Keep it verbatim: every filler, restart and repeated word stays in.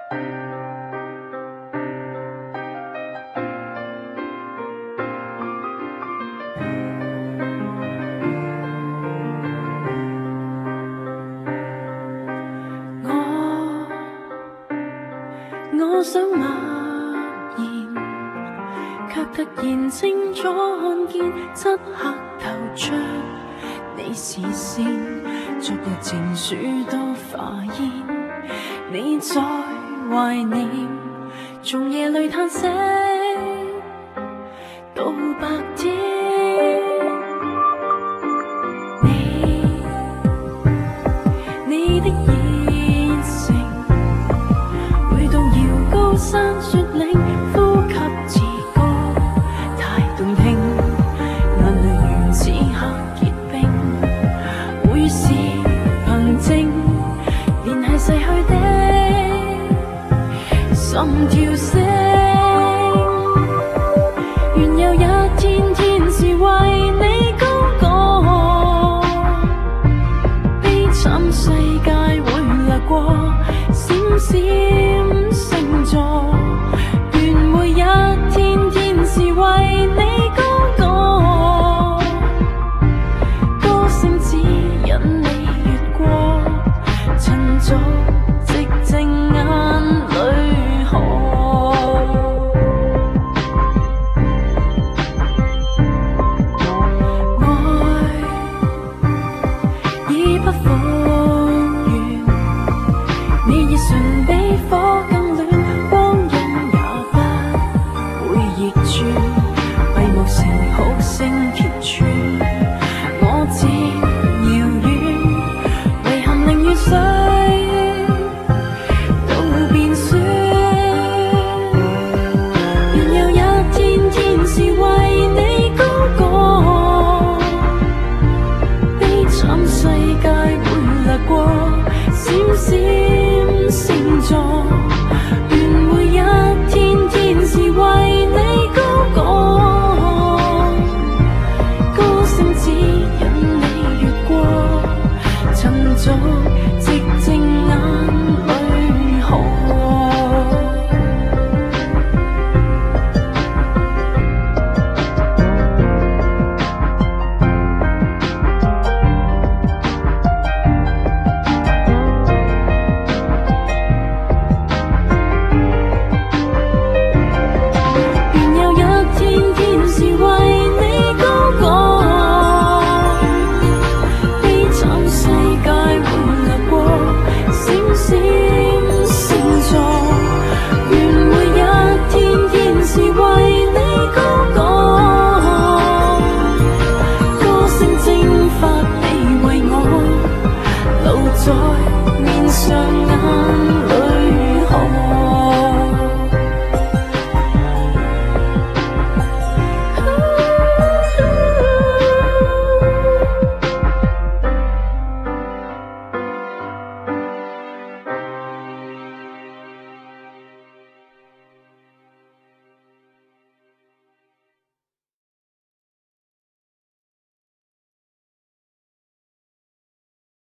我想默然，卻突然清楚看見漆黑透出你視線，逐個情書都發現你在懷念，從夜裏嘆息到白天。你你的熱誠回到遙高山雪嶺，呼吸似歌太動聽，眼淚如此刻結冰，會是憑證連繫逝去的心跳聲。願有一天天是為你高歌，悲慘世界會掠過，閃閃星座。願每一天天是為你高歌，歌聲指引你越過塵俗寂靜眼淚河。愛已不復原，你已唇比火。